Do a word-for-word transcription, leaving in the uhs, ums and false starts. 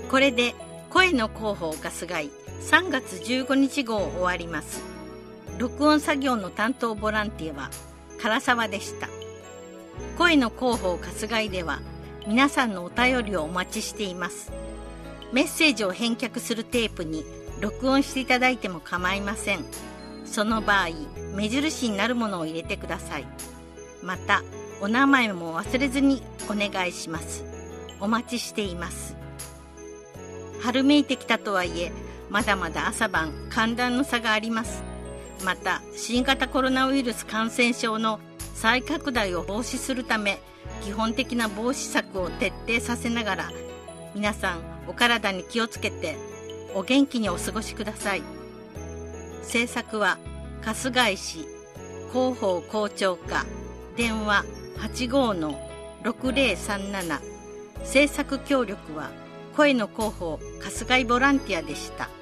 これで声の広報春日井さんがつじゅうごにち号終わります。録音作業の担当ボランティアは唐沢でした。声の広報春日井では皆さんのお便りをお待ちしています。メッセージを返却するテープに録音していただいても構いません。その場合、目印になるものを入れてください。また、お名前も忘れずにお願いします。お待ちしています。春めいてきたとはいえ、まだまだ朝晩寒暖の差があります。また、新型コロナウイルス感染症の再拡大を防止するため、基本的な防止策を徹底させながら、皆さんお体に気をつけてお元気にお過ごしください。制作は春日井市広報校長課、電話 はちごーのろくぜろさんなな。制作協力は声の広報春日井ボランティアでした。